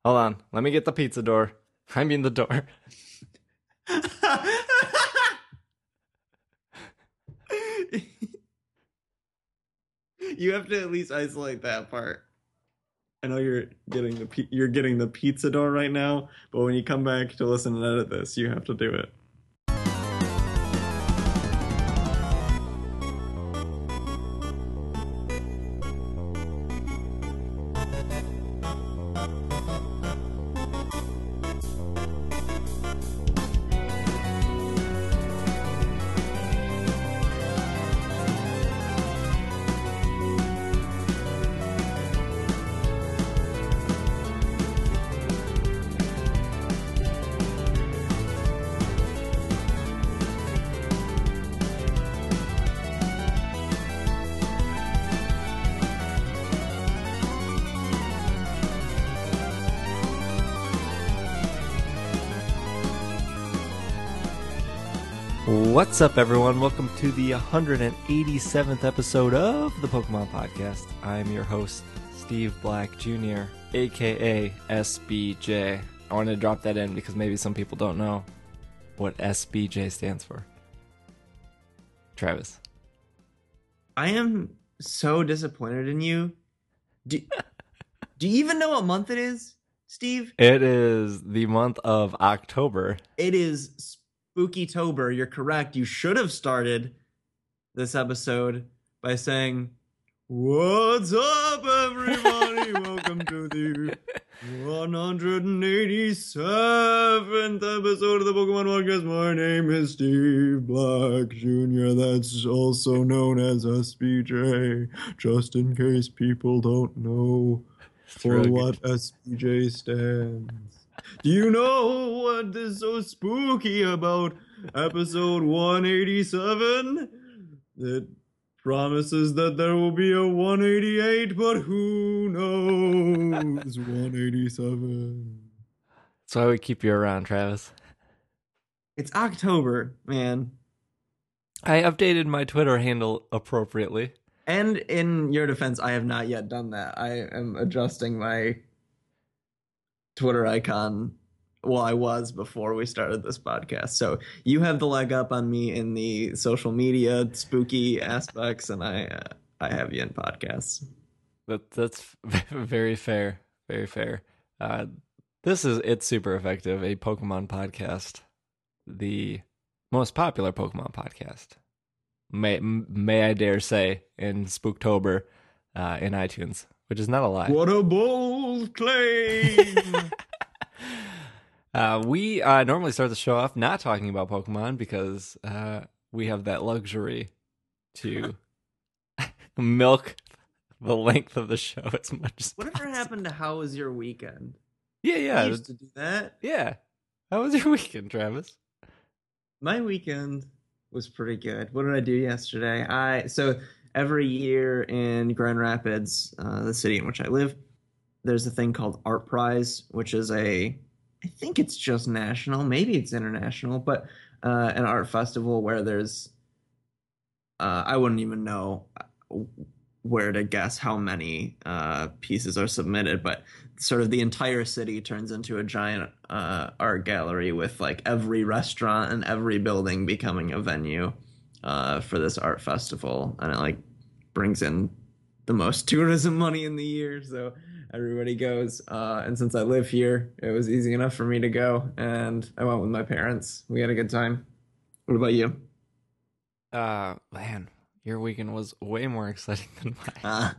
Hold on. Let me get the pizza door. I mean the door. You have to at least isolate that part. I know you're getting the pizza door right now, but when you come back to listen and edit this, you have to do it. What's up, everyone? Welcome to the 187th episode of the Pokemon Podcast. I'm your host, Steve Black Jr., aka SBJ. I wanted to drop that in because maybe some people don't know what SBJ stands for. Travis. I am so disappointed in you. Do you even know what month it is, Steve? It is the month of October. It is Spooky-tober. You're correct. You should have started this episode by saying, "What's up, everybody? Welcome to the 187th episode of the Pokemon Podcast. My name is Steve Black Jr. That's also known as SBJ, just in case people don't know for what SBJ stands. Do you know what is so spooky about episode 187? It promises that there will be a 188, but who knows? 187. That's why we keep you around, Travis. It's October, man. I updated my Twitter handle appropriately. And in your defense, I have not yet done that. I am adjusting my Twitter icon. Well, I was before we started this podcast. So you have the leg up on me in the social media spooky aspects, and I have you in podcasts. That's very fair. Very fair. It's super effective. A Pokemon podcast, the most popular Pokemon podcast. May I dare say in Spooktober, in iTunes, which is not a lie. What a bold claim! We normally start the show off not talking about Pokemon because we have that luxury to milk the length of the show as much as Whatever happened to how was your weekend? Yeah. I used to do that. Yeah. How was your weekend, Travis? My weekend was pretty good. What did I do yesterday? So every year in Grand Rapids, the city in which I live, there's a thing called Art Prize, which is I think it's just national, maybe it's international, but an art festival where there's, I wouldn't even know where to guess how many pieces are submitted, but sort of the entire city turns into a giant art gallery with like every restaurant and every building becoming a venue for this art festival, and it like brings in the most tourism money in the year, so everybody goes. And since I live here, it was easy enough for me to go, and I went with my parents. We had a good time. What about you? Man, your weekend was way more exciting than mine.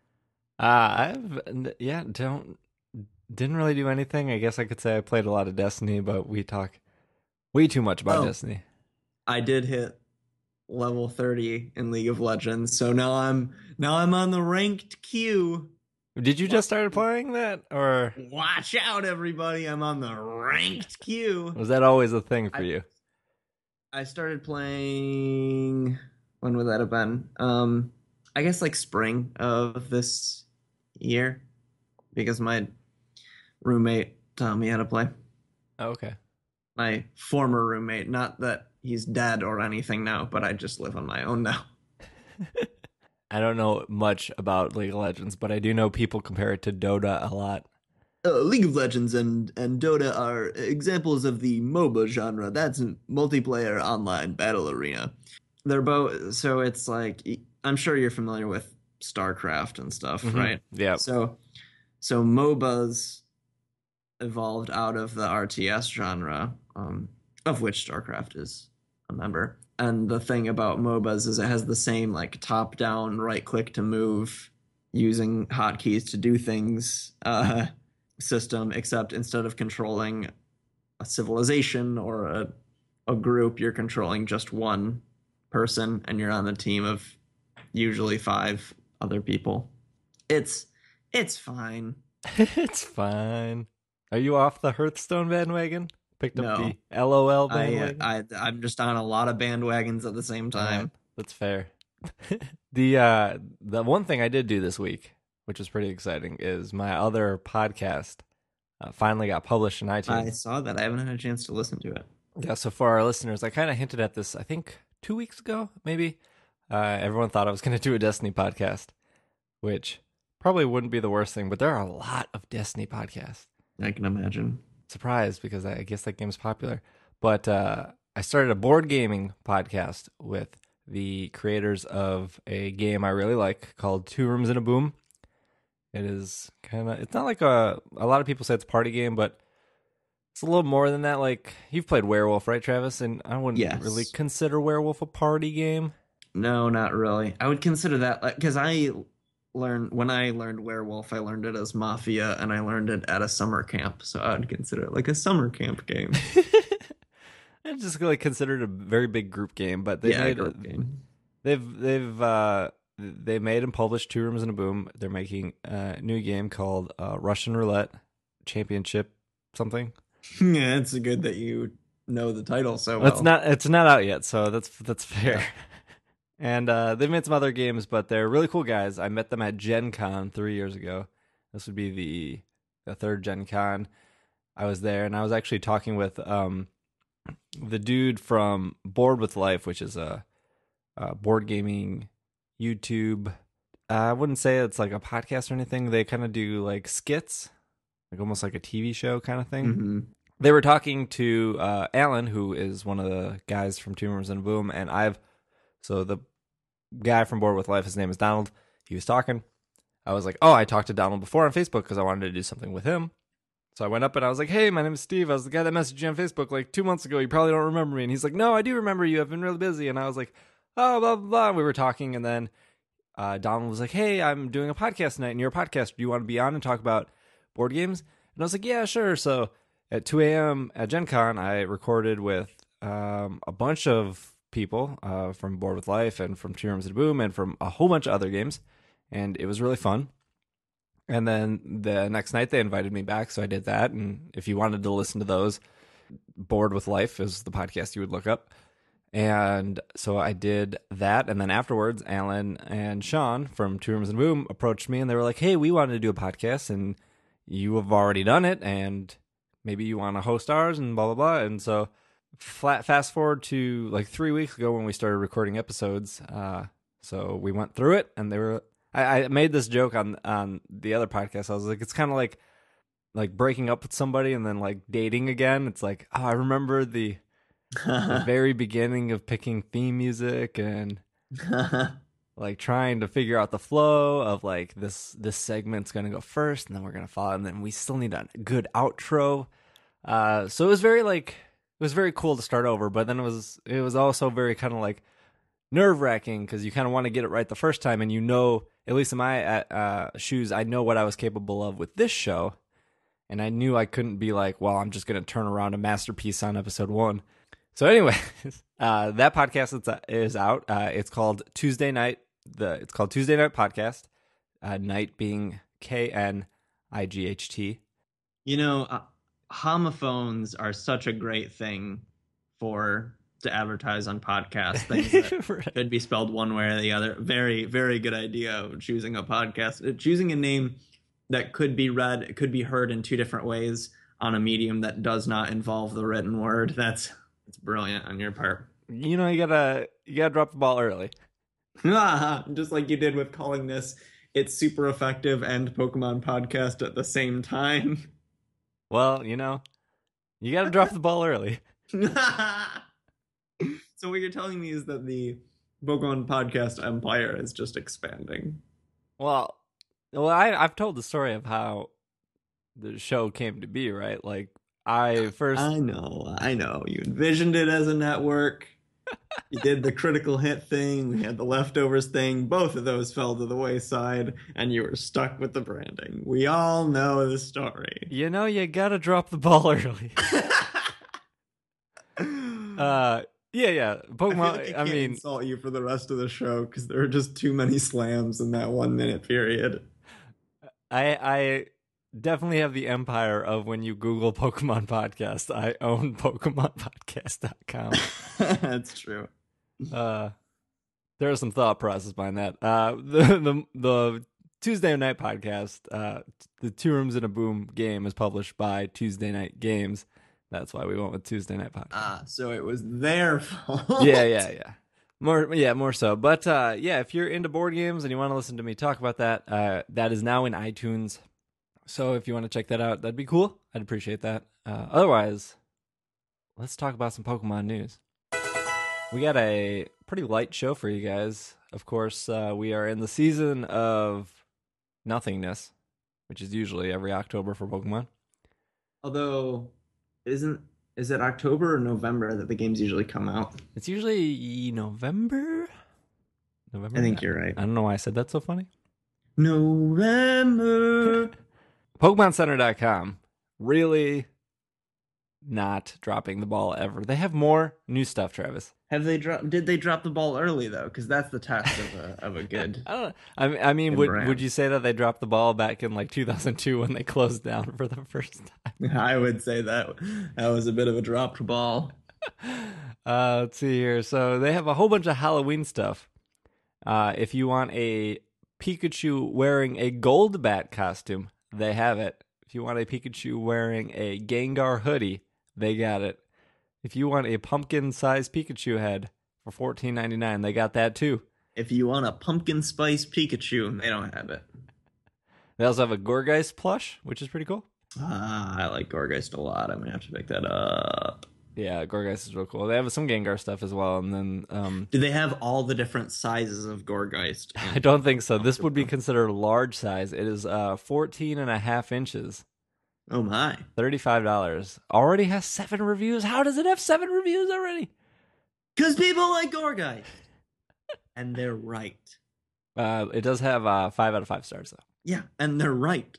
Didn't really do anything. I guess I could say I played a lot of Destiny, but we talk way too much about Destiny. I did hit level 30 in League of Legends, so now I'm on the ranked queue. Did you just start playing that, or watch out, everybody? I'm on the ranked queue. Was that always a thing for you? I started playing. When would that have been? I guess like spring of this year, because my roommate taught me how to play. Oh, okay. My former roommate, not that he's dead or anything now, but I just live on my own now. I don't know much about League of Legends, but I do know people compare it to Dota a lot. League of Legends and Dota are examples of the MOBA genre. That's multiplayer online battle arena. They're both, so it's like, I'm sure you're familiar with StarCraft and stuff, right? Yeah. So MOBAs evolved out of the RTS genre, of which StarCraft is a member. And the thing about MOBAs is it has the same like top-down right click to move using hotkeys to do things system, except instead of controlling a civilization or a group, you're controlling just one person and you're on a team of usually 5 other people. It's fine. It's fine. Are you off the Hearthstone bandwagon? Picked up No. the LOL bandwagon? I'm just on a lot of bandwagons at the same time. That's fair. The one thing I did do this week, which was pretty exciting, is my other podcast finally got published in iTunes. I saw that. I haven't had a chance to listen to it. Yeah, so for our listeners, I kind of hinted at this, I think 2 weeks ago, maybe. Everyone thought I was going to do a Destiny podcast, which probably wouldn't be the worst thing, but there are a lot of Destiny podcasts. I can imagine. Surprised, because I guess that game's popular. But I started a board gaming podcast with the creators of a game I really like called Two Rooms in a Boom. It is it's not like a lot of people say it's a party game, but it's a little more than that. Like, you've played Werewolf, right, Travis? And I wouldn't really consider Werewolf a party game. No, not really. I would consider that, because when I learned Werewolf, I learned it as Mafia, and I learned it at a summer camp, so I would consider it like a summer camp game. I just like considered a very big group game, but they made group game. They made and published Two Rooms in a Boom. They're making a new game called Russian Roulette Championship something. Yeah, it's good that you know the title so well. It's not out yet, so that's fair. Yeah. And they've made some other games, but they're really cool guys. I met them at Gen Con 3 years ago. This would be the third Gen Con. I was there, and I was actually talking with the dude from Board with Life, which is a board gaming YouTube. I wouldn't say it's like a podcast or anything. They kind of do like skits, like almost like a TV show kind of thing. Mm-hmm. They were talking to Alan, who is one of the guys from Two Rooms in a Boom, and so the guy from Board with Life, his name is Donald. He was talking. I was like, oh, I talked to Donald before on Facebook because I wanted to do something with him. So I went up and I was like, hey, my name is Steve. I was the guy that messaged you on Facebook like 2 months ago. You probably don't remember me. And he's like, no, I do remember you. I've been really busy. And I was like, oh, blah, blah, blah. We were talking. And then Donald was like, hey, I'm doing a podcast tonight. And you're a podcast. Do you want to be on and talk about board games? And I was like, yeah, sure. So at 2 a.m. at Gen Con, I recorded with a bunch of people from Board with Life and from Two Rooms in a Boom and from a whole bunch of other games. And it was really fun. And then the next night they invited me back, so I did that. And if you wanted to listen to those, Board with Life is the podcast you would look up. And so I did that. And then afterwards, Alan and Sean from Two Rooms in a Boom approached me, and they were like, hey, we wanted to do a podcast, and you have already done it, and maybe you want to host ours, and blah, blah, blah. And so fast forward to like 3 weeks ago when we started recording episodes. So we went through it, and they were... I made this joke on the other podcast. I was like, it's kind of like breaking up with somebody and then like dating again. It's like, oh, I remember the very beginning of picking theme music and like trying to figure out the flow of like this segment's going to go first and then we're going to follow, and then we still need a good outro. So it was very cool to start over, but then it was also very kind of like nerve-wracking because you kind of want to get it right the first time, and you know, at least in my shoes, I know what I was capable of with this show, and I knew I couldn't be like, well, I'm just going to turn around a masterpiece on episode 1. So anyway, that podcast is out. It's called Tuesday Night. It's called Tuesday Night Podcast. Night being KNIGHT. You know, homophones are such a great thing to advertise on podcasts, things that Right. could be spelled one way or the other. Very, very good idea of choosing a podcast, choosing a name that could be heard in 2 different ways on a medium that does not involve the written word. It's brilliant on your part. You know, you gotta drop the ball early. Just like you did with calling this It's Super Effective and Pokemon Podcast at the same time. Well, you know, you got to drop the ball early. So what you're telling me is that the Pokemon podcast empire is just expanding. Well, I've told the story of how the show came to be, right? Like I first I know. You envisioned it as a network. You did the critical hit thing. We had the leftovers thing. Both of those fell to the wayside, and you were stuck with the branding. We all know the story. you know, you got to drop the ball early. Yeah. I feel Pokemon, like I I can't mean, insult you for the rest of the show because there are just too many slams in that 1 minute period. I definitely have the empire of when you Google Pokemon podcast. I own PokemonPodcast.com. That's true. There is some thought process behind that. The Tuesday Night Podcast, the Two Rooms in a Boom game is published by Tuesday Night Games. That's why we went with Tuesday Night Podcast. So it was their fault. Yeah. More so. But yeah, if you're into board games and you want to listen to me talk about that, that is now in iTunes. So if you want to check that out, that'd be cool. I'd appreciate that. Otherwise, let's talk about some Pokemon news. We got a pretty light show for you guys. Of course, we are in the season of nothingness, which is usually every October for Pokemon. Although, is it October or November that the games usually come out? It's usually November. I think you're right. I don't know why I said that so funny. November. PokemonCenter.com really not dropping the ball ever. They have more new stuff, Travis. Did they drop the ball early though? Because that's the test of a good. I don't know. I mean, would you say that they dropped the ball back in like 2002 when they closed down for the first time? I would say that was a bit of a dropped ball. Let's see here. So they have a whole bunch of Halloween stuff. If you want a Pikachu wearing a Golbat costume, they have it. If you want a Pikachu wearing a Gengar hoodie, they got it. If you want a pumpkin-sized Pikachu head for $14.99, they got that too. If you want a pumpkin spice Pikachu, they don't have it. They also have a Gourgeist plush, which is pretty cool. I like Gourgeist a lot. I'm gonna have to pick that up. Yeah, Gourgeist is real cool. They have some Gengar stuff as well, and then do they have all the different sizes of Gourgeist? I don't think so. This would be considered large size. It is 14.5 inches. Oh my. $35. Already has 7 reviews. How does it have 7 reviews already? Because people like Gourgeist. And they're right. It does have 5 out of 5 stars, though. Yeah, and they're right.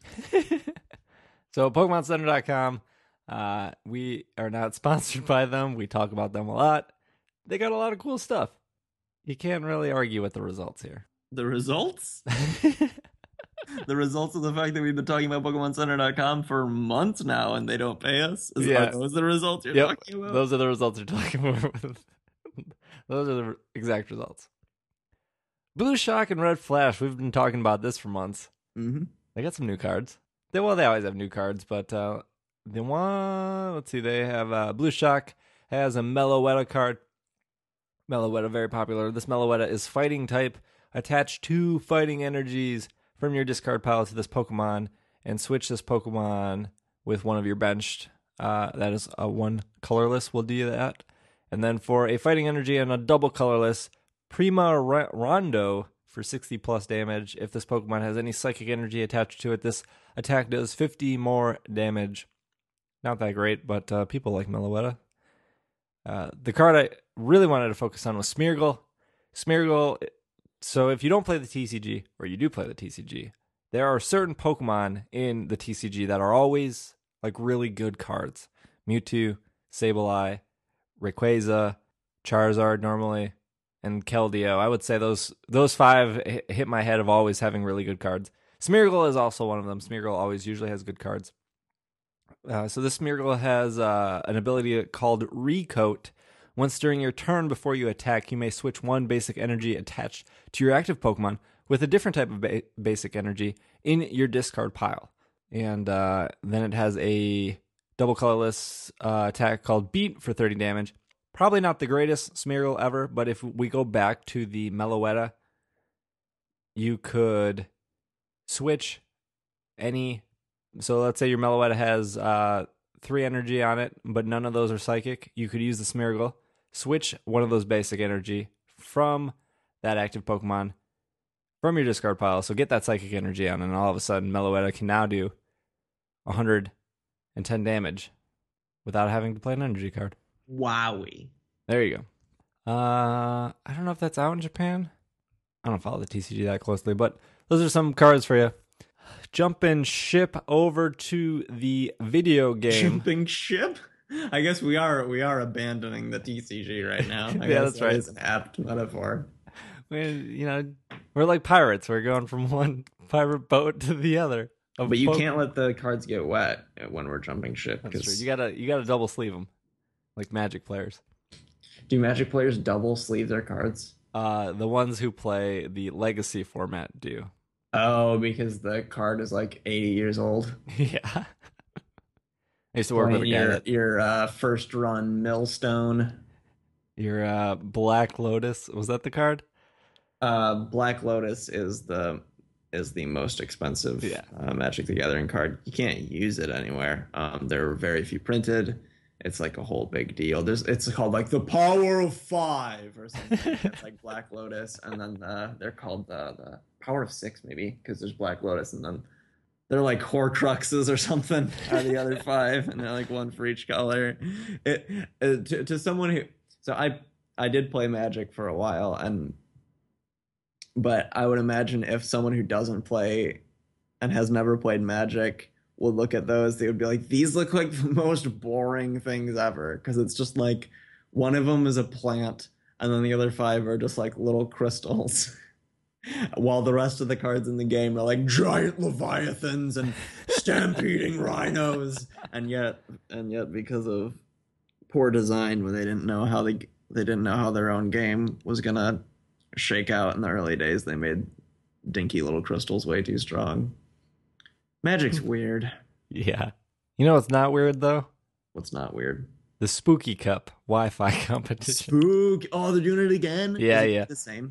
So, PokemonCenter.com. We are not sponsored by them. We talk about them a lot. They got a lot of cool stuff. You can't really argue with the results here. The results? The results of the fact that we've been talking about PokemonCenter.com for months now and they don't pay us? Are those the results you're talking about? Those are the results you're talking about. Those are the exact results. Blue Shock and Red Flash, we've been talking about this for months. Mm-hmm. They got some new cards. They always have new cards, but let's see, they have Blue Shock has a Meloetta card. Meloetta, very popular. This Meloetta is fighting type. Attach 2 fighting energies from your discard pile to this Pokemon and switch this Pokemon with one of your benched. That is a 1 colorless will do that. And then for a fighting energy and a double colorless, Prima Rondo for 60 plus damage. If this Pokemon has any psychic energy attached to it, this attack does 50 more damage. Not that great, but people like Meloetta. The card I really wanted to focus on was Smeargle. Smeargle, so if you don't play the TCG, or you do play the TCG, there are certain Pokemon in the TCG that are always like really good cards. Mewtwo, Sableye, Rayquaza, Charizard normally, and Keldeo. I would say those 5 hit my head of always having really good cards. Smeargle is also one of them. Smeargle always usually has good cards. So this Smeargle has an ability called Recoat. Once during your turn before you attack, you may switch 1 basic energy attached to your active Pokemon with a different type of basic energy in your discard pile. And then it has a double colorless attack called Beat for 30 damage. Probably not the greatest Smeargle ever, but if we go back to the Meloetta, you could switch any So let's say your Meloetta has 3 energy on it, but none of those are psychic. You could use the Smeargle, switch one of those basic energy from that active Pokemon from your discard pile. So get that psychic energy on, and all of a sudden Meloetta can now do 110 damage without having to play an energy card. Wowie. There you go. I don't know if that's out in Japan. I don't follow the TCG that closely, but those are some cards for you. Jumping ship over to the video game. Jumping ship? I guess we are abandoning the TCG right now. Yeah, that's right. It's an apt metaphor. We're like pirates. We're going from one pirate boat to the other. But you can't let the cards get wet when we're jumping ship. That's true. You gotta double sleeve them, like Magic players. Do Magic players double sleeve their cards? The ones who play the Legacy format do. Oh, because the card is like 80 years old. Yeah. I used to work with a guy your first run Millstone. Your Black Lotus, was that the card? Black Lotus is the most expensive Magic the Gathering card. You can't use it anywhere. There are very few printed. It's like a whole big deal. It's called like the Power of 5 or something. It's like Black Lotus, and then they're called the Power of 6 maybe, because there's Black Lotus, and then they're like Horcruxes or something are the other 5, and they're like one for each color. To someone who, so I did play Magic for a while, but I would imagine if someone who doesn't play and has never played Magic would look at those, they would be like, these look like the most boring things ever, because it's just like one of them is a plant and then the other 5 are just like little crystals while the rest of the cards in the game are like giant leviathans and stampeding rhinos, and yet because of poor design, when they didn't know how their own game was gonna shake out in the early days, they made dinky little crystals way too strong. Magic's weird. Yeah. You know what's not weird, though? What's not weird? The Spooky Cup Wi-Fi competition. Oh, they're doing it again? Yeah, Is it yeah. the same?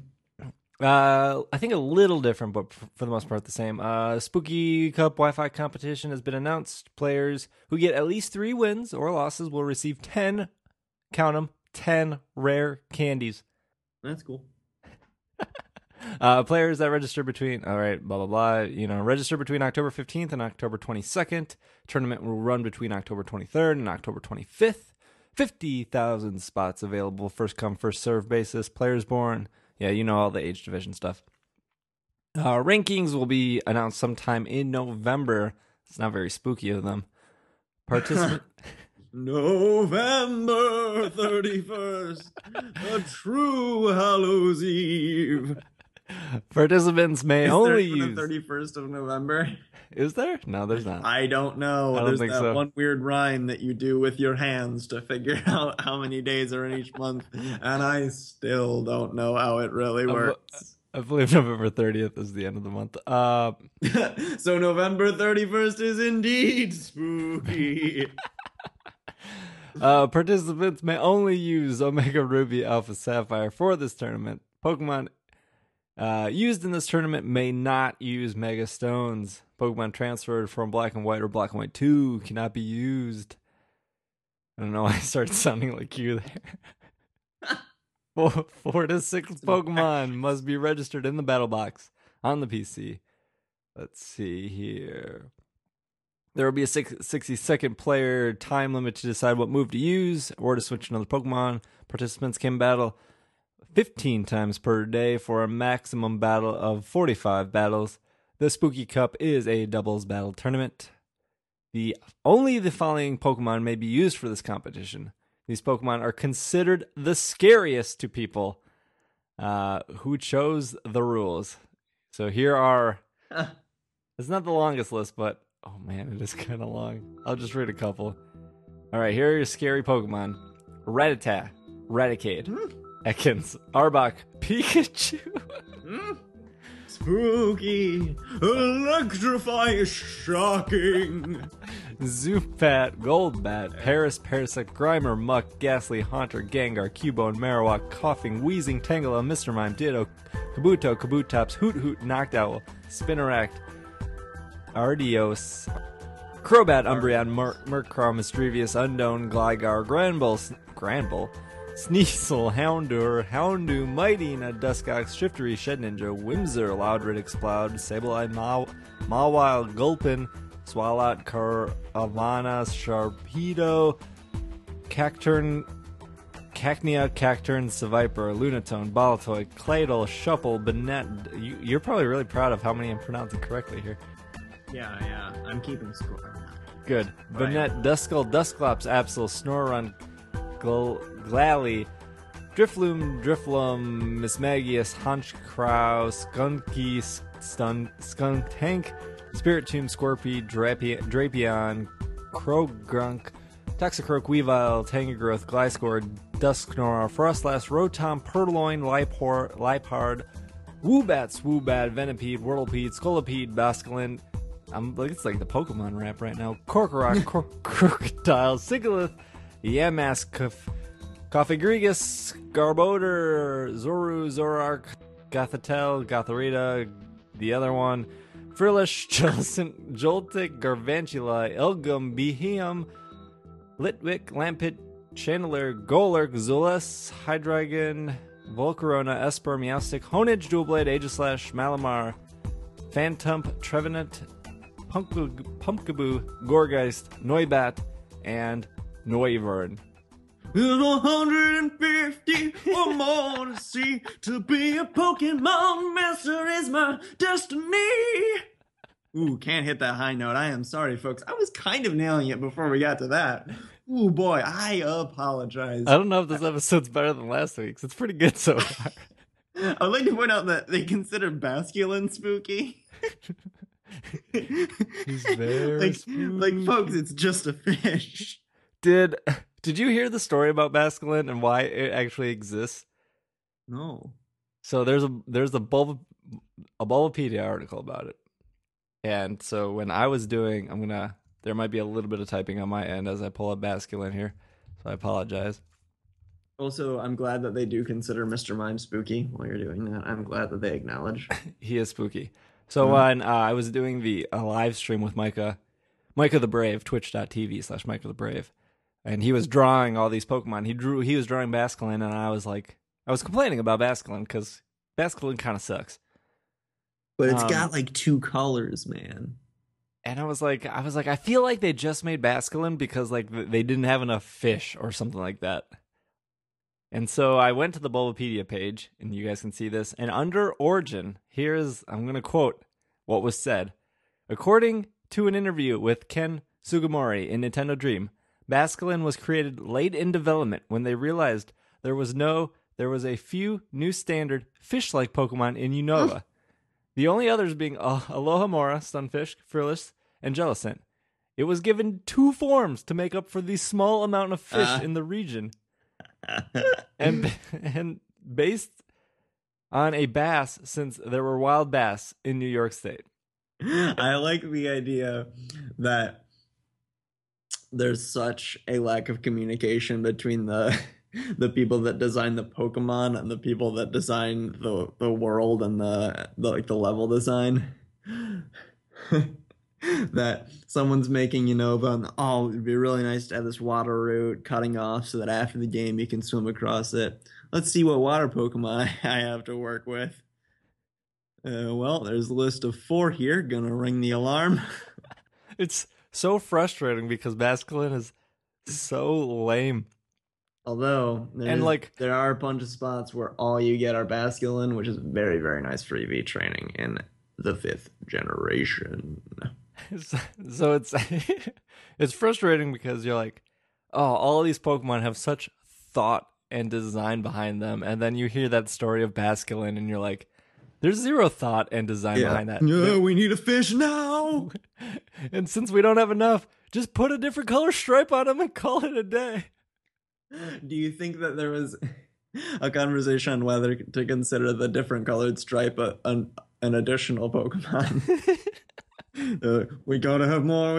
I think a little different, but for the most part the same. Spooky Cup Wi-Fi competition has been announced. Players who get at least 3 wins or losses will receive 10, count them, 10 rare candies. That's cool. Players that register between, register between October 15th and October 22nd. Tournament will run between October 23rd and October 25th. 50,000 spots available, first come, first serve basis. Players born, all the age division stuff. Rankings will be announced sometime in November. It's not very spooky of them. Participant. November 31st, a true Hallows Eve. Participants may only use the 31st of November. Is there? No, there's not. I don't know. There's that one weird rhyme that you do with your hands to figure out how many days are in each month, and I still don't know how it really works. I believe November 30th is the end of the month. So November 31st is indeed spooky. Participants may only use Omega Ruby Alpha Sapphire for this tournament. Pokemon used in this tournament may not use Mega Stones. Pokemon transferred from Black and White or Black and White 2 cannot be used. I don't know why I started sounding like you there. 4 to 6 Pokemon must be registered in the battle box on the PC. Let's see here. There will be a 60-second player time limit to decide what move to use or to switch another Pokemon. Participants can battle 15 times per day for a maximum battle of 45 battles. The Spooky Cup is a doubles battle tournament. Only the following Pokemon may be used for this competition. These Pokemon are considered the scariest to people who chose the rules. So here are... It's not the longest list, but... Oh man, it is kind of long. I'll just read a couple. Alright, here are your scary Pokemon. Rattata, Raticate, Ekans, Arbok, Pikachu. Spooky, electrify, shocking. Zubat, Goldbat, Paris, Parasect, Grimer, Muck, Ghastly, Haunter, Gengar, Cubone, Marowak, Coughing, Wheezing, Tangela, Mr. Mime, Ditto, Kabuto, Kabutops, Hoot Hoot, Noctowl, Spinarak, Arceus, Crobat, Umbreon, Murkrow, Mischievous, Unknown, Gligar, Granbull, Sneasel, Houndoom, Mightyena, Duskox, Shiftry, Shedninja, Whimsir, Loudred, Exploud, Sableye, Mawile, Gulpin, Swalot, Caravana, Sharpedo, Cacturn, Cacnea, Cacturn, Seviper, Lunatone, Baltoy, Claydol, Shuffle, Banette. You're probably really proud of how many I'm pronouncing correctly here. Yeah. I'm keeping score. Good. Right. Banette, Duskull, Dusclops, Absol, Snorunt, Glalie, Drifloon, Mismagius, Honchkrow, Skunky, Skuntank, Spiritomb, Scorpy, Drapion, Krogrunk, Toxicroak, Weavile, Tangrowth, Gliscor, Dusknoir, Frostlass, Rotom, Purloin, Lipard, Woobat, Swoobat, Venipede, Whirlpede, Scolipede, Basculin. It's like the Pokemon rap right now. Korkorok, Crocodile, Sigalith, Yamask, Coffeegrigus, Garbodor, Zoru, Zorark, Gothitelle, Gothorita, the other one, Frillish, Joltik, Garvantula, Elgum, Beheum, Litwick, Lampit, Chandler, Golurk, Zulus, Hydreigon, Volcarona, Esper, Meowstic, Honedge, Dualblade, Aegislash, Malamar, Phantump, Trevenant, Pumpkaboo, Gorgeist, Noibat, and Noivern. There's 150 or more to see. To be a Pokemon master is my destiny. Ooh, can't hit that high note. I am sorry, folks. I was kind of nailing it before we got to that. Ooh, boy, I apologize. I don't know if this episode's better than last week's. It's pretty good so far. I would like to point out that they consider Basculin spooky. He's very spooky. Like, folks, it's just a fish. Did you hear the story about Basculin and why it actually exists? No. So there's a Bulbapedia article about it. And so when I was doing, there might be a little bit of typing on my end as I pull up Basculin here. So I apologize. Also, I'm glad that they do consider Mr. Mime spooky while you're doing that. I'm glad that they acknowledge. He is spooky. So when I was doing the live stream with Micah the Brave, twitch.tv/Micah the Brave, and he was drawing all these Pokemon. He was drawing Basculin, and I was complaining about Basculin because Basculin kind of sucks. But it's got like two colors, man. And I was like, I feel like they just made Basculin because like they didn't have enough fish or something like that. And so I went to the Bulbapedia page, and you guys can see this. And under Origin, I'm going to quote what was said. According to an interview with Ken Sugimori in Nintendo Dream, Basculin was created late in development when they realized there was a few new standard fish-like Pokemon in Unova. The only others being Alohomora, Stunfisk, Frillis, and Jellicent. It was given 2 forms to make up for the small amount of fish in the region. and based on a bass, since there were wild bass in New York State. I like the idea that there's such a lack of communication between the people that design the Pokemon and the people that design the world and the level design. That someone's making Unova, it'd be really nice to have this water route cutting off so that after the game you can swim across it. Let's see what water Pokemon I have to work with. Well, there's a list of 4 here. Gonna ring the alarm. It's so frustrating because Basculin is so lame. Although, there are a bunch of spots where all you get are Basculin, which is very, very nice for EV training in the 5th generation. So it's frustrating because you're like, all of these Pokemon have such thought and design behind them, and then you hear that story of Basculin, and you're like, there's 0 thought and design behind that. Yeah, we need a fish now! And since we don't have enough, just put a different color stripe on them and call it a day. Do you think that there was a conversation on whether to consider the different colored stripe an additional Pokemon? We gotta have more.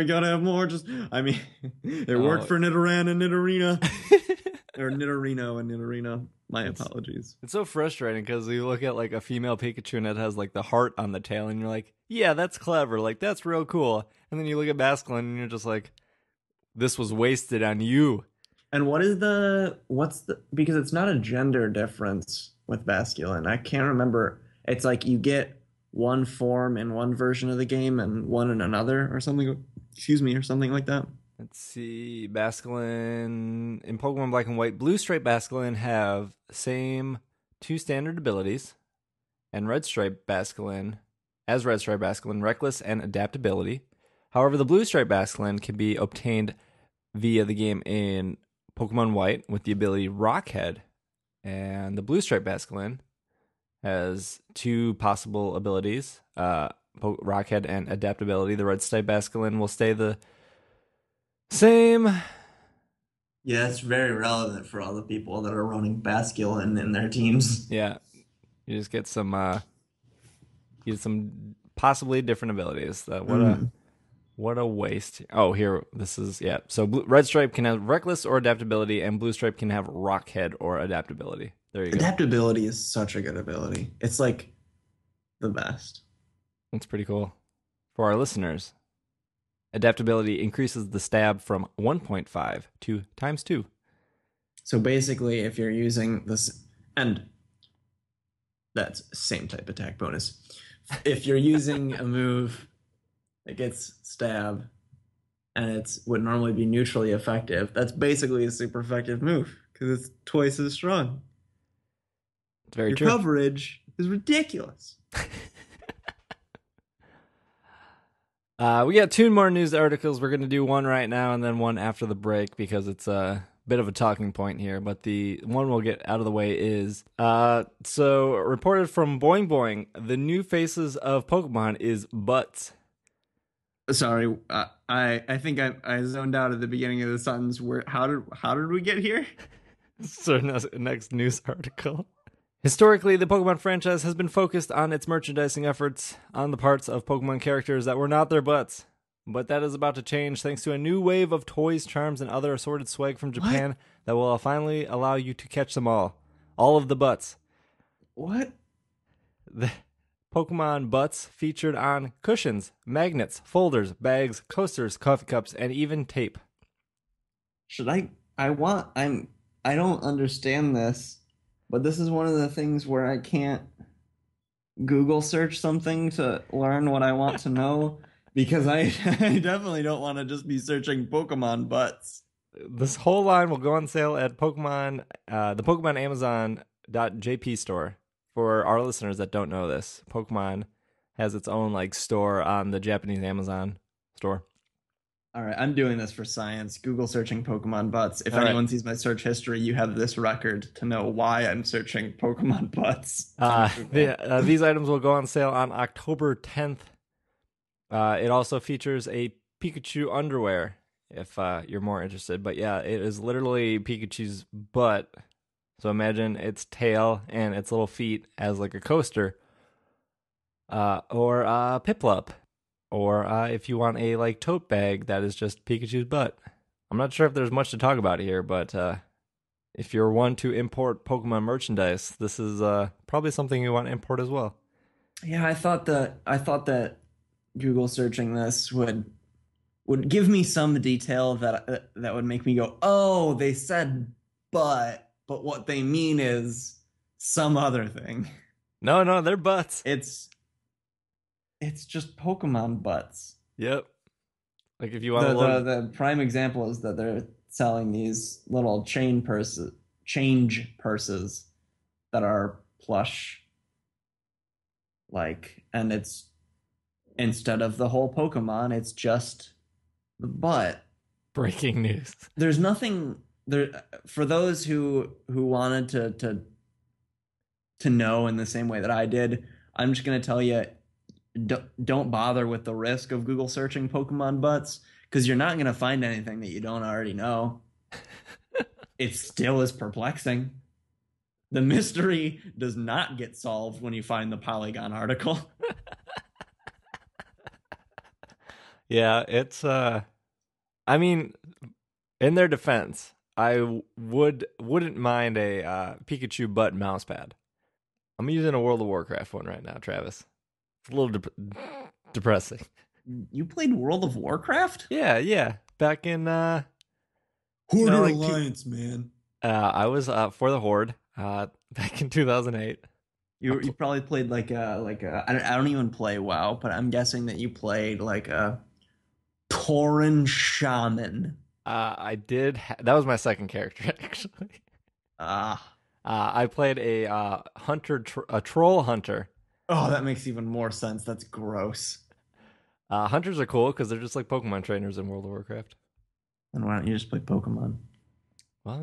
It worked for Nidoran and Nidorina. Or Nidorino and Nidorino. My It's- apologies. It's so frustrating because you look at like a female Pikachu and it has like the heart on the tail, and you're like, yeah, that's clever. Like, that's real cool. And then you look at Basculin and you're just like, this was wasted on you. And what's the, because it's not a gender difference with Basculin. I can't remember. It's like you get one form in one version of the game and one in another or something. Excuse me, or something like that. Let's see. Basculin in Pokemon Black and White, Blue Stripe Basculin have same 2 standard abilities, and Red Stripe Basculin, Reckless and Adaptability. However, the Blue Stripe Basculin can be obtained via the game in Pokemon White with the ability Rockhead, and the Blue Stripe Basculin has 2 possible abilities, Rockhead and Adaptability. The Red Stripe Basculin will stay the same. Yeah, it's very relevant for all the people that are running Basculin in their teams. Yeah, you just get some possibly different abilities. What a waste. Oh, here, this is, yeah. So Red Stripe can have Reckless or Adaptability, and Blue Stripe can have Rockhead or Adaptability. There you go. Adaptability is such a good ability. It's like the best. That's pretty cool. For our listeners, Adaptability increases the stab from 1.5 to times 2. So basically, if you're using this, and that's same type attack bonus. If you're using a move that gets stab and it would normally be neutrally effective, that's basically a super effective move because it's twice as strong. It's very Your true. coverage is ridiculous. We got 2 more news articles. We're going to do one right now and then one after the break because it's a bit of a talking point here. But the one we'll get out of the way is, so reported from Boing Boing, the new faces of Pokemon is butts. Sorry, I think I zoned out at the beginning of the sentence. Where how did we get here? So next news article. Historically, the Pokemon franchise has been focused on its merchandising efforts on the parts of Pokemon characters that were not their butts. But that is about to change thanks to a new wave of toys, charms, and other assorted swag from Japan that will finally allow you to catch them all. All of the butts. What? The Pokemon butts featured on cushions, magnets, folders, bags, coasters, coffee cups, and even tape. Should I don't understand this, but this is one of the things where I can't Google search something to learn what I want to know because I definitely don't want to just be searching Pokemon butts. This whole line will go on sale at Pokemon, the Pokemon Amazon.jp store. For our listeners that don't know this, Pokemon has its own like store on the Japanese Amazon store. All right, I'm doing this for science. Google searching Pokemon butts. If All right. anyone sees my search history, you have this record to know why I'm searching Pokemon butts. These items will go on sale on October 10th. It also features a Pikachu underwear if you're more interested. But yeah, it is literally Pikachu's butt. So imagine its tail and its little feet as like a coaster. Or Piplup. Or if you want a like tote bag that is just Pikachu's butt. I'm not sure if there's much to talk about here, but if you're one to import Pokemon merchandise, this is probably something you want to import as well. Yeah, I thought that Google searching this would give me some detail that would make me go, "Oh, they said but what they mean is some other thing." No, they're butts. It's just Pokemon butts. Yep. Like if you want to the prime example is that they're selling these little change purses that are plush, like, and it's instead of the whole Pokemon, it's just the butt. Breaking news. There's nothing there for those who wanted to know in the same way that I did. I'm just gonna tell you, don't bother with the risk of Google searching Pokemon butts because you're not going to find anything that you don't already know. It still is perplexing. The mystery does not get solved when you find the Polygon article. Yeah, it's I mean, in their defense, I wouldn't mind a Pikachu butt mouse pad. I'm using a World of Warcraft one right now, Travis. It's a little depressing. You played World of Warcraft? Yeah. Back in Horde like Alliance, man. I was for the Horde back in 2008. You probably played like a I don't even play WoW, but I'm guessing that you played like a Tauren Shaman. I did. That was my second character actually. Ah. I played a hunter, a troll hunter. Oh, that makes even more sense. That's gross. Hunters are cool because they're just like Pokemon trainers in World of Warcraft. Then why don't you just play Pokemon? Well,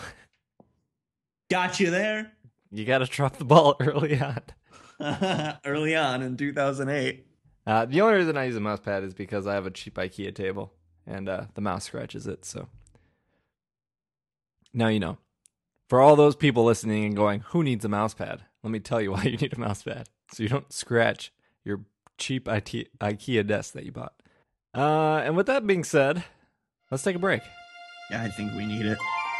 Got you there. you got to drop the ball early on. Early on in 2008. The only reason I use a mouse pad is because I have a cheap IKEA table and the mouse scratches it. So now you know. For all those people listening and going, who needs a mouse pad? Let me tell you why you need a mouse pad. So you don't scratch your cheap IKEA desk that you bought. And with that being said, let's take a break. Yeah, I think we need it.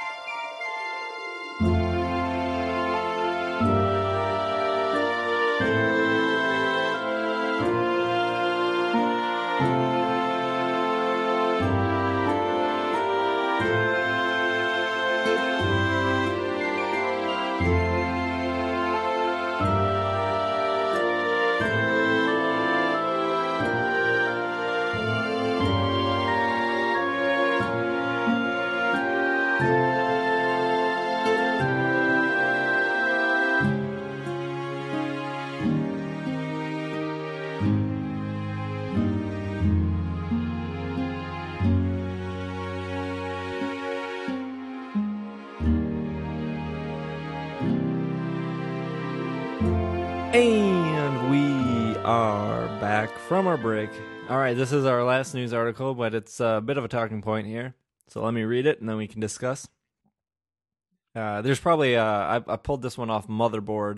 And we are back from our break. All right, this is our last news article, but it's a bit of a talking point here. So let me read it, and then we can discuss. There's probably I pulled this one off Motherboard,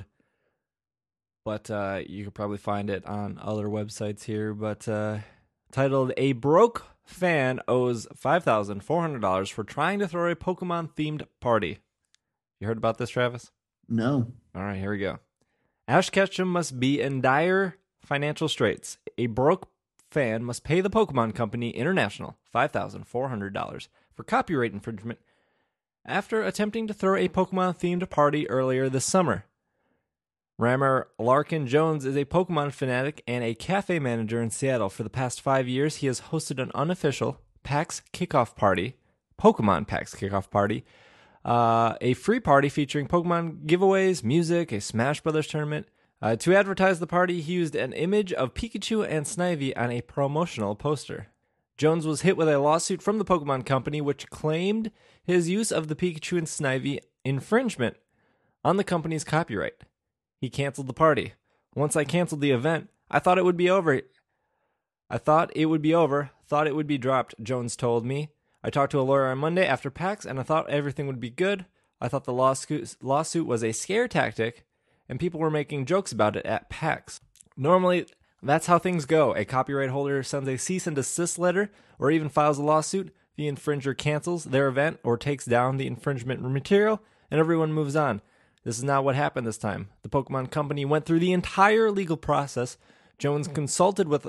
but you could probably find it on other websites here. But titled "A Broke Fan Owes $5,400 for Trying to Throw a Pokemon-Themed Party." You heard about this, Travis? No. All right, here we go. Ash Ketchum must be in dire financial straits. A broke fan must pay the Pokemon Company International $5,400 for copyright infringement after attempting to throw a Pokemon-themed party earlier this summer. Rammer Larkin Jones is a Pokemon fanatic and a cafe manager in Seattle. For the past 5 years, he has hosted an unofficial PAX Kickoff Party, Pokemon PAX Kickoff Party, a free party featuring Pokemon giveaways, music, a Smash Brothers tournament. To advertise the party, he used an image of Pikachu and Snivy on a promotional poster. Jones was hit with a lawsuit from the Pokemon Company, which claimed his use of the Pikachu and Snivy infringement on the company's copyright. He canceled the party. Once I canceled the event, I thought it would be over. Thought it would be dropped, Jones told me. I talked to a lawyer on Monday after PAX, and I thought everything would be good. I thought the lawsuit was a scare tactic, and people were making jokes about it at PAX. Normally, that's how things go. A copyright holder sends a cease and desist letter, or even files a lawsuit. The infringer cancels their event or takes down the infringement material, and everyone moves on. This is not what happened this time. The Pokemon Company went through the entire legal process. Jones consulted with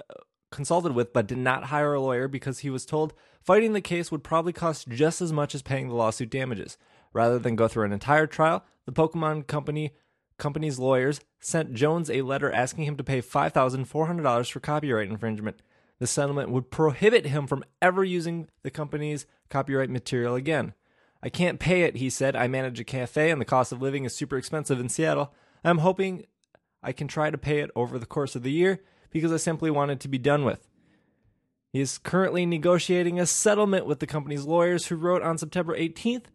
but did not hire a lawyer because he was told fighting the case would probably cost just as much as paying the lawsuit damages. Rather than go through an entire trial, the Pokemon Company's lawyers sent Jones a letter asking him to pay $5,400 for copyright infringement. The settlement would prohibit him from ever using the company's copyright material again. I can't pay it, he said. I manage a cafe and the cost of living is super expensive in Seattle. I'm hoping I can try to pay it over the course of the year because I simply want it to be done with. He is currently negotiating a settlement with the company's lawyers who wrote on September 18th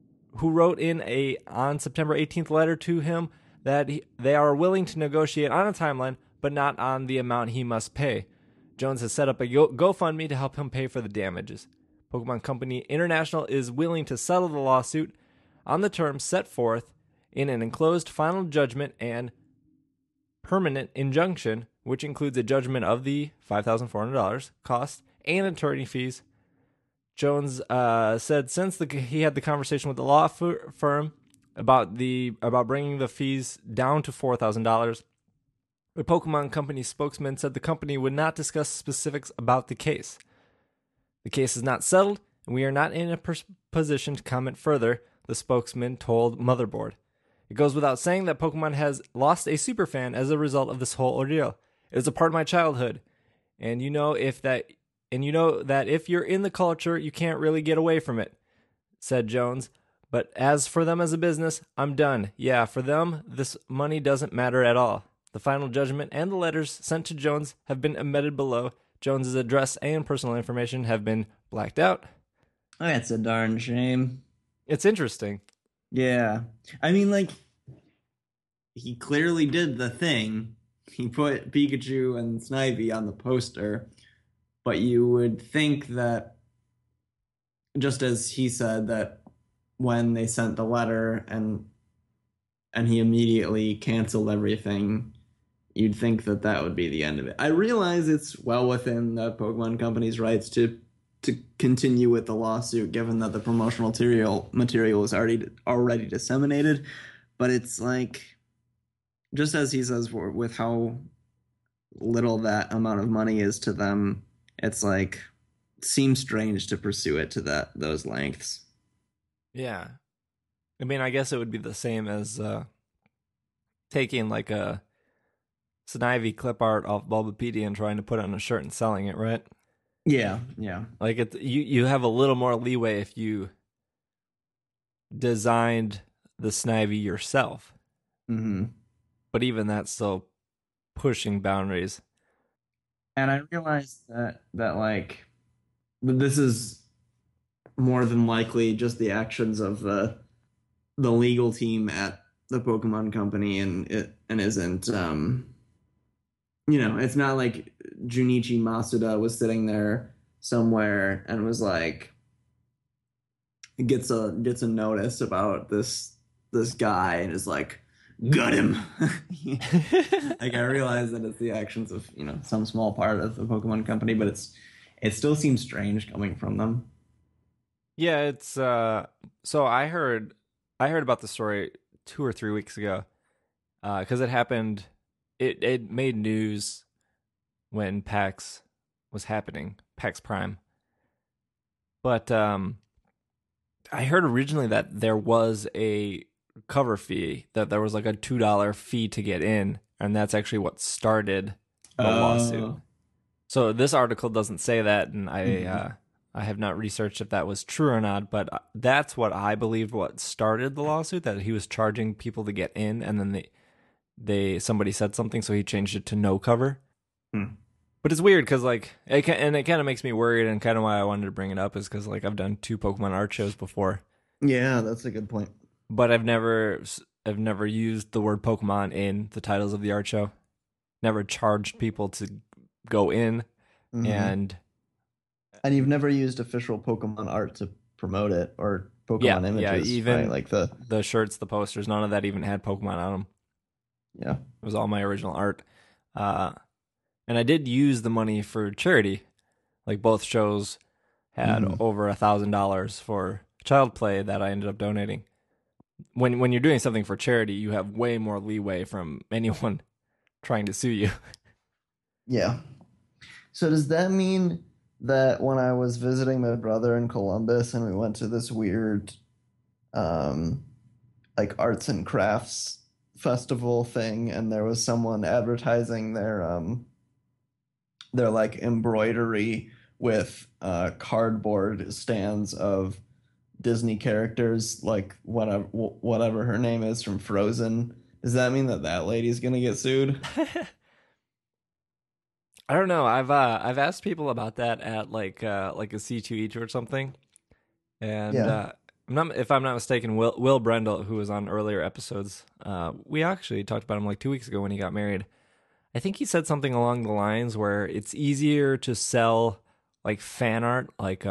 letter to him that they are willing to negotiate on a timeline, but not on the amount he must pay. Jones has set up a GoFundMe to help him pay for the damages. Pokemon Company International is willing to settle the lawsuit on the terms set forth in an enclosed final judgment and permanent injunction, which includes a judgment of the $5,400 cost and attorney fees. Jones said since he had the conversation with the law firm about bringing the fees down to $4,000, the Pokemon Company spokesman said the company would not discuss specifics about the case. The case is not settled, and we are not in a position to comment further, the spokesman told Motherboard. It goes without saying that Pokemon has lost a superfan as a result of this whole ordeal. It is a part of my childhood, and you know that if you're in the culture, you can't really get away from it, said Jones. But as for them as a business, I'm done. Yeah, for them, this money doesn't matter at all. The final judgment and the letters sent to Jones have been omitted below. Jones's address and personal information have been blacked out. That's a darn shame. It's interesting. Yeah. I mean, like, he clearly did the thing. He put Pikachu and Snivy on the poster, but you would think that, just as he said, that when they sent the letter and he immediately canceled everything, you'd think that that would be the end of it. I realize it's well within the Pokemon Company's rights to continue with the lawsuit, given that the promotional material is already disseminated. But it's like, just as he says, with how little that amount of money is to them, it's like, it seems strange to pursue it to those lengths. Yeah. I mean, I guess it would be the same as taking like a Snivy clip art off Bulbapedia and trying to put it on a shirt and selling it, right? Yeah. Like you have a little more leeway if you designed the Snivy yourself. Mm-hmm. But even that's still pushing boundaries. And I realized that like, this is more than likely just the actions of the legal team at the Pokemon Company, and isn't it's not like Junichi Masuda was sitting there somewhere and was like, gets a notice about this guy and is like, got him. Like, I realize that it's the actions of some small part of the Pokemon Company, but it still seems strange coming from them. Yeah, it's so I heard about the story 2 or 3 weeks ago, because it happened. It made news when PAX was happening, PAX Prime. But I heard originally that there was a cover fee, that there was like a $2 fee to get in, and that's actually what started the lawsuit. So this article doesn't say that, and I have not researched if that was true or not, but that's what I believe what started the lawsuit, that he was charging people to get in, and then somebody said something, so he changed it to no cover. But it's weird because it kind of makes me worried, and kind of why I wanted to bring it up is because I've done 2 Pokemon art shows before. Yeah, that's a good point. But I've never used the word Pokemon in the titles of the art show. Never charged people to go in, and you've never used official Pokemon art to promote it, or Pokemon images. Yeah, even right? Like the shirts, the posters, none of that even had Pokemon on them. Yeah, it was all my original art. And I did use the money for charity. Like, both shows had over $1,000 for child play that I ended up donating. When you're doing something for charity, you have way more leeway from anyone trying to sue you. Yeah. So does that mean that when I was visiting my brother in Columbus and we went to this weird arts and crafts festival thing, and there was someone advertising their embroidery with cardboard stands of Disney characters, like whatever her name is from Frozen, does that mean that lady's gonna get sued? I don't know. I've asked people about that at like a C2E2 or something, and if I'm not mistaken, Will Brendel, who was on earlier episodes, we actually talked about him 2 weeks ago when he got married. I think he said something along the lines where it's easier to sell fan art, like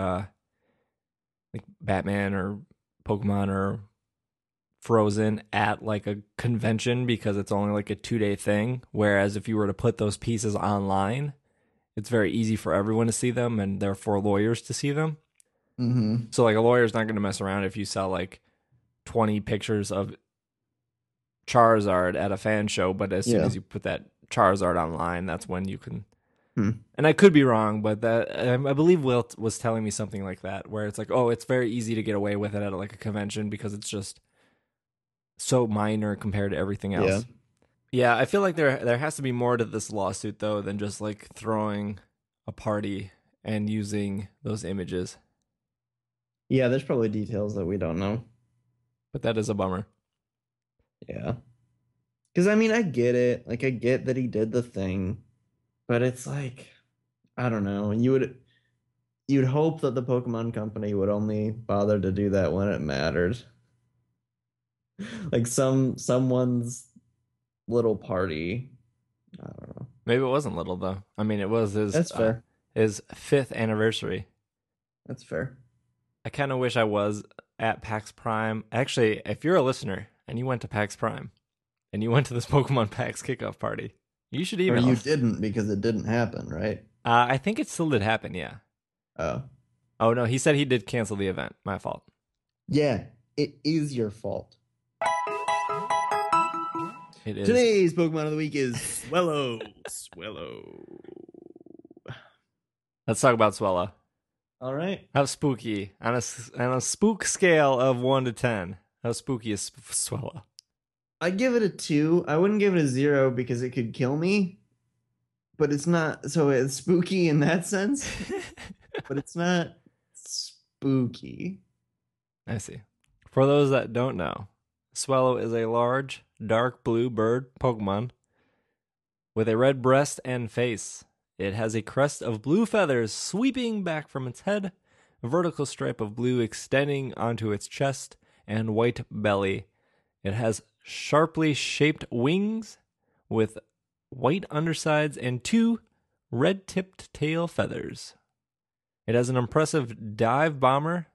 Batman or Pokemon or Frozen at a convention, because it's only a 2-day thing. Whereas if you were to put those pieces online, it's very easy for everyone to see them, and therefore lawyers to see them. Mm-hmm. So like a lawyer's not going to mess around if you sell like 20 pictures of Charizard at a fan show, but as soon Yeah. as you put that Charizard online, that's when you can. Hmm. And I could be wrong, but that I believe Wilt was telling me something like that, where it's like, oh, it's very easy to get away with it at like a convention because it's just so minor compared to everything Yeah. else. Yeah, I feel like there has to be more to this lawsuit though than just like throwing a party and using those images. Yeah, there's probably details that we don't know. But that is a bummer. Yeah. Because I mean, I get it. Like, I get that he did the thing, but it's like, I don't know. You'd hope that the Pokemon Company would only bother to do that when it mattered. Like someone's little party. I don't know. Maybe it wasn't little though. I mean, it was That's fair. his 5th anniversary. That's fair. I kind of wish I was at PAX Prime. Actually, if you're a listener and you went to PAX Prime and you went to this Pokemon PAX kickoff party, you should Or email you us. didn't because it didn't happen, right? I think it still did happen, yeah. Oh. Oh no, he said he did cancel the event. My fault. Yeah, it is your fault. It is. Today's Pokemon of the week is Swellow. Swellow. Let's talk about Swellow. All right. How spooky on a spook scale of 1 to 10? How spooky is Swellow? I give it a 2. I wouldn't give it a 0 because it could kill me. But it's not, so it's spooky in that sense. But it's not spooky. I see. For those that don't know, Swellow is a large, dark blue bird Pokemon with a red breast and face. It has a crest of blue feathers sweeping back from its head, a vertical stripe of blue extending onto its chest, and white belly. It has sharply shaped wings with white undersides and 2 red-tipped tail feathers. It has an impressive dive bomber.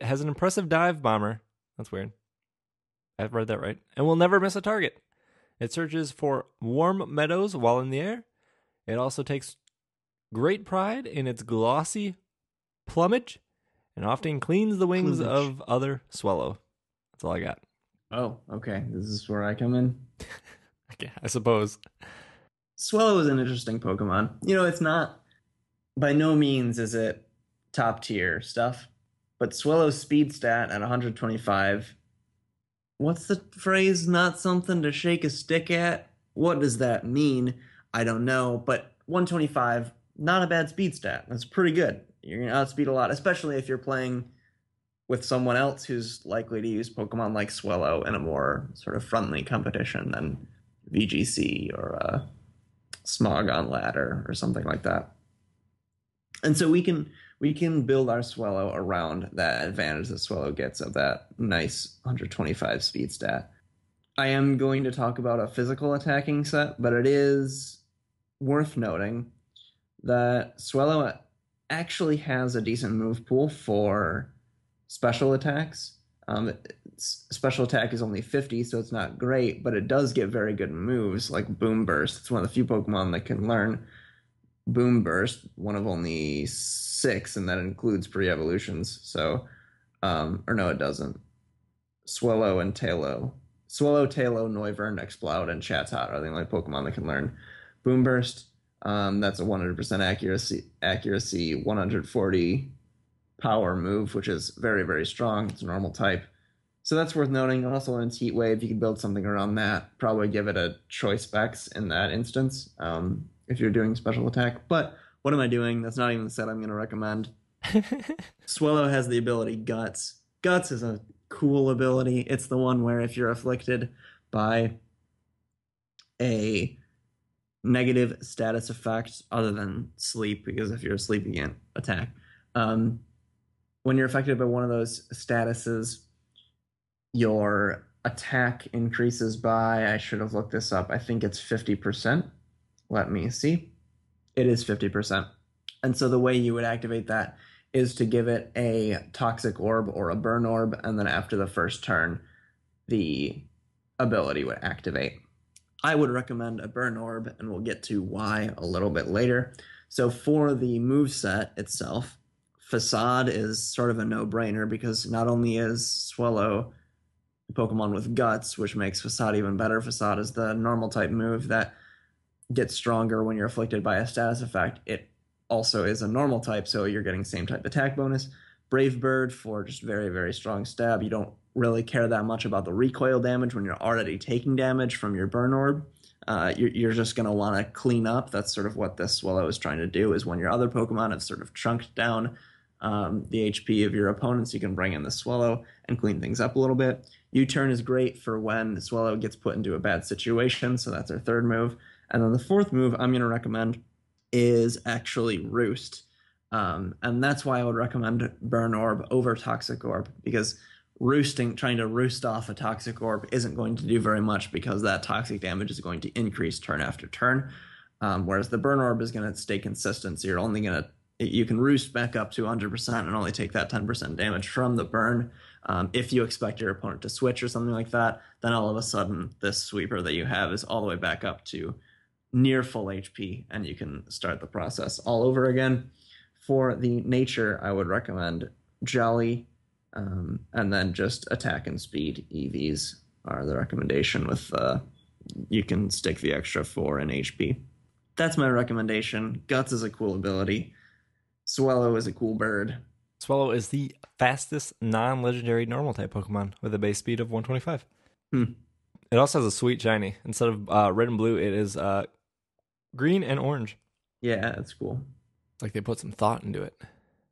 That's weird. I've read that right. And will never miss a target. It searches for warm meadows while in the air. It also takes great pride in its glossy plumage and often cleans the wings of other Swellow. That's all I got. Oh, okay. This is where I come in. Okay, I suppose. Swellow is an interesting Pokemon. You know, it's not, by no means is it top tier stuff, but Swellow's speed stat at 125. What's the phrase? Not something to shake a stick at? What does that mean? I don't know, but 125, not a bad speed stat. That's pretty good. You're going to outspeed a lot, especially if you're playing with someone else who's likely to use Pokemon like Swellow in a more sort of friendly competition than VGC or Smog on Ladder or something like that. And so we can build our Swellow around that advantage that Swellow gets of that nice 125 speed stat. I am going to talk about a physical attacking set, but it is worth noting that Swellow actually has a decent move pool for special attacks. Special attack is only 50, so it's not great, but it does get very good moves like Boom Burst. It's one of the few Pokemon that can learn Boom Burst, one of only 6, and that includes pre-evolutions. So, or no, it doesn't. Swellow and Taillow. Swellow, Taillow, Noivern, Exploud, and Chatot are the only Pokemon that can learn Boom Burst. That's a 100% accuracy, 140 power move, which is very, very strong. It's a normal type. So that's worth noting. Also in Heat Wave, you can build something around that. Probably give it a choice specs in that instance if you're doing special attack. But what am I doing? That's not even the set I'm going to recommend. Swellow has the ability Guts. Guts is a cool ability. It's the one where if you're afflicted by a negative status effect other than sleep, because if you're asleep, you can't attack. When you're affected by one of those statuses, your attack increases by, I should have looked this up, I think it's 50%. Let me see. It is 50%. And so the way you would activate that is to give it a Toxic Orb or a Burn Orb, and then after the first turn, the ability would activate. I would recommend a Burn Orb, and we'll get to why a little bit later. So for the moveset itself, Facade is sort of a no-brainer because not only is Swallow a Pokemon with Guts, which makes Facade even better. Facade is the normal type move that gets stronger when you're afflicted by a status effect. It also is a normal type, so you're getting same type attack bonus. Brave Bird for just very, very strong stab. You don't really care that much about the recoil damage when you're already taking damage from your Burn Orb. You're just going to want to clean up. That's sort of what this Swallow is trying to do, is when your other Pokemon have sort of chunked down the HP of your opponents, you can bring in the Swallow and clean things up a little bit. U-turn is great for when the Swallow gets put into a bad situation, so that's our third move. And then the fourth move I'm going to recommend is actually Roost. And that's why I would recommend Burn Orb over Toxic Orb, because trying to roost off a Toxic Orb isn't going to do very much because that toxic damage is going to increase turn after turn. Whereas the Burn Orb is going to stay consistent, so you can roost back up to 100% and only take that 10% damage from the burn. If you expect your opponent to switch or something like that, then all of a sudden this sweeper that you have is all the way back up to near full HP, and you can start the process all over again. For the nature, I would recommend Jolly, and then just attack and speed EVs are the recommendation with you can stick the extra 4 in HP. That's my recommendation. Guts is a cool ability. Swallow is a cool bird. Swallow is the fastest non-legendary normal type Pokemon with a base speed of 125. It also has a sweet shiny. Instead of red and blue, it is green and orange. Yeah, that's cool. It's like they put some thought into it.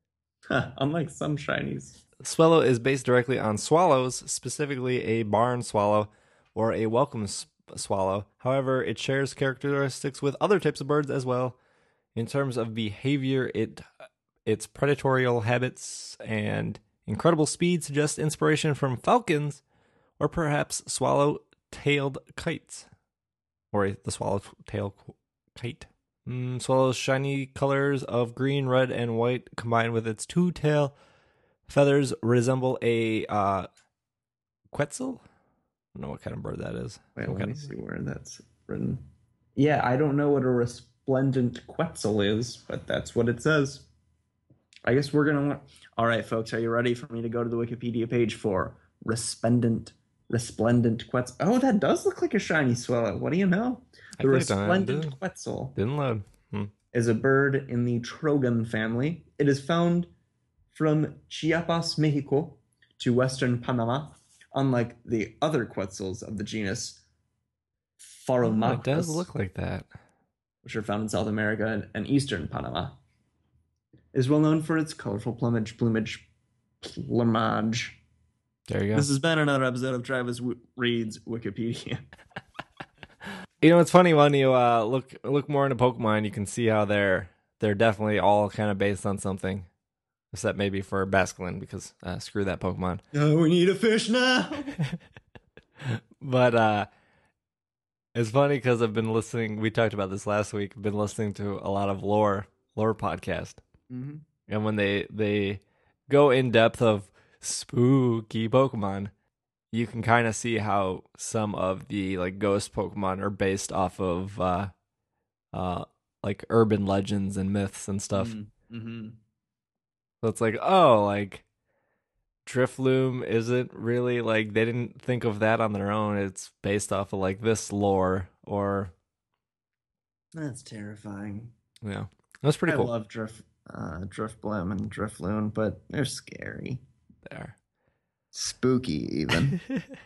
Unlike some shinies. Swallow is based directly on swallows, specifically a barn swallow or a welcome swallow. However, it shares characteristics with other types of birds as well. In terms of behavior, its predatorial habits and incredible speed suggest inspiration from falcons or perhaps swallow-tailed kites. Or the swallow-tailed kite. Swallow's shiny colors of green, red, and white combined with its two tail feathers resemble a quetzal? I don't know what kind of bird that is. Wait, let me see where that's written. Yeah, I don't know what a resplendent quetzal is, but that's what it says. I guess we're going to... All right, folks, are you ready for me to go to the Wikipedia page for resplendent quetzal? Oh, that does look like a shiny swallow. What do you know? The resplendent quetzal didn't load. Is a bird in the Trogon family. It is found from Chiapas, Mexico, to western Panama, unlike the other quetzals of the genus Pharomachus. It does look like that. Which are found in South America and eastern Panama. It is well known for its colorful plumage. There you go. This has been another episode of Travis Reads Wikipedia. You know, it's funny when you look more into Pokemon, you can see how they're definitely all kind of based on something. Except maybe for Basculin, because screw that Pokemon. Oh, we need a fish now. But it's funny because I've been listening. We talked about this last week. I've been listening to a lot of lore podcast, and when they go in depth of spooky Pokemon, you can kind of see how some of the like ghost Pokemon are based off of like urban legends and myths and stuff. Mm-hmm. So it's like, oh, like Drifloon isn't really like they didn't think of that on their own. It's based off of like this lore or. That's terrifying. Yeah, that's pretty cool. I love Drifblim and Drifloon, but they're scary. They are spooky, even.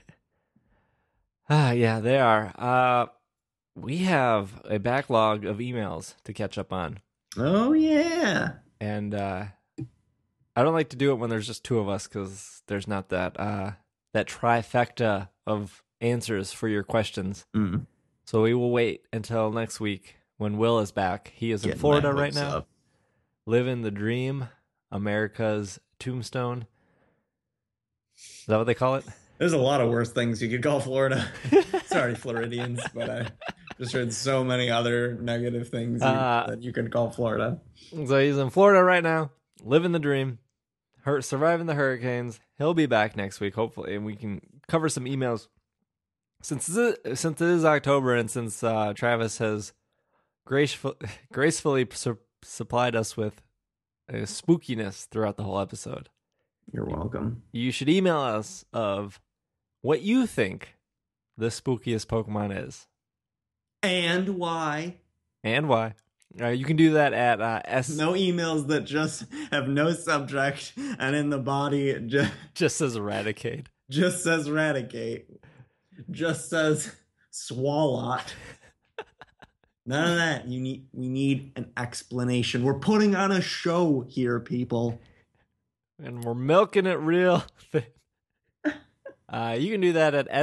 Yeah, they are. We have a backlog of emails to catch up on. Oh yeah, and I don't like to do it when there's just two of us because there's not that trifecta of answers for your questions. So we will wait until next week when Will is back. He is in Florida right now. Living the dream, America's tombstone. Is that what they call it? There's a lot of worse things you could call Florida. Sorry, Floridians, but I just heard so many other negative things that you could call Florida. So he's in Florida right now, living the dream. Surviving the hurricanes. He'll be back next week, hopefully, and we can cover some emails. Since it is October, and since Travis has gracefully supplied us with spookiness throughout the whole episode. You're welcome. You should email us of what you think the spookiest Pokemon is. And why. And why. You can do that at No emails that just have no subject and in the body just says Eradicate. Just says Eradicate. Just says Swalot. None of that. We need an explanation. We're putting on a show here, people. And we're milking it real thin. You can do that at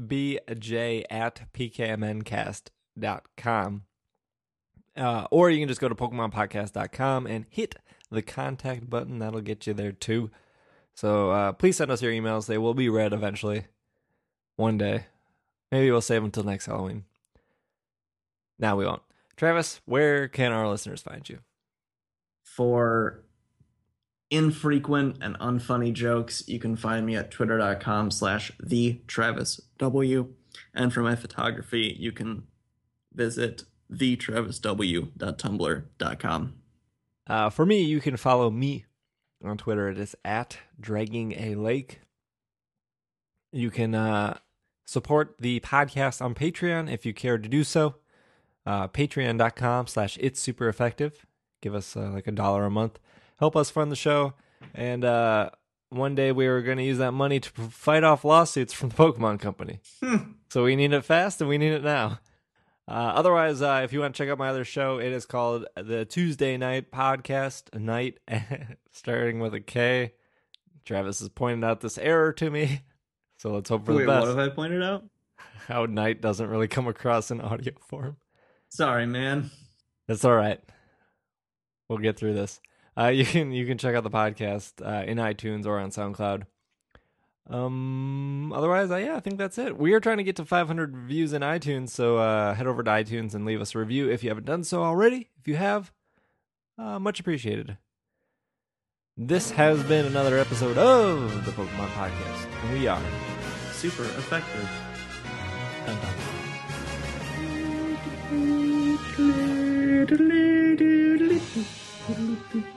sbj@pkmncast.com. Or you can just go to PokemonPodcast.com and hit the contact button. That'll get you there too. So please send us your emails. They will be read eventually. One day. Maybe we'll save them until next Halloween. No, we won't. Travis, where can our listeners find you? For infrequent and unfunny jokes, you can find me at twitter.com/TheTravisW. And for my photography, you can visit thetravisw.tumblr.com. For me, you can follow me on Twitter. It is at DraggingALake. You can support the podcast on Patreon if you care to do so. Patreon.com/itssupereffective. Give us like $1 a month. Help us fund the show. And one day we were going to use that money to fight off lawsuits from the Pokemon Company. So we need it fast and we need it now. Otherwise, if you want to check out my other show, it is called the Tuesday Night Podcast. Night, starting with a K. Travis has pointed out this error to me. So let's hope for the best. What have I pointed out? How night doesn't really come across in audio form. Sorry, man. That's all right. We'll get through this. You can check out the podcast in iTunes or on SoundCloud. Otherwise, I think that's it. We are trying to get to 500 reviews in iTunes, so head over to iTunes and leave us a review if you haven't done so already. If you have, much appreciated. This has been another episode of the Pokemon Podcast, and we are super effective. Dun, dun.